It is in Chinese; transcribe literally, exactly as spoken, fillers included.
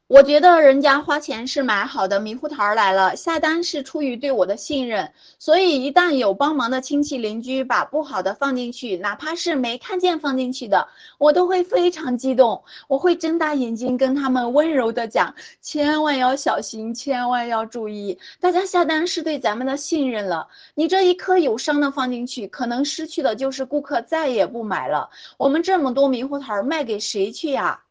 我觉得人家花钱是买好的猕猴桃来了，下单是出于对我的信任，所以一旦有帮忙的亲戚邻居把不好的放进去，哪怕是没看见放进去的，我都会非常激动，我会睁大眼睛跟他们温柔的讲，千万要小心，千万要注意，大家下单是对咱们的信任了，你这一颗有伤的放进去，可能失去的就是顾客再也不买了，我们这么多猕猴桃卖给谁去呀？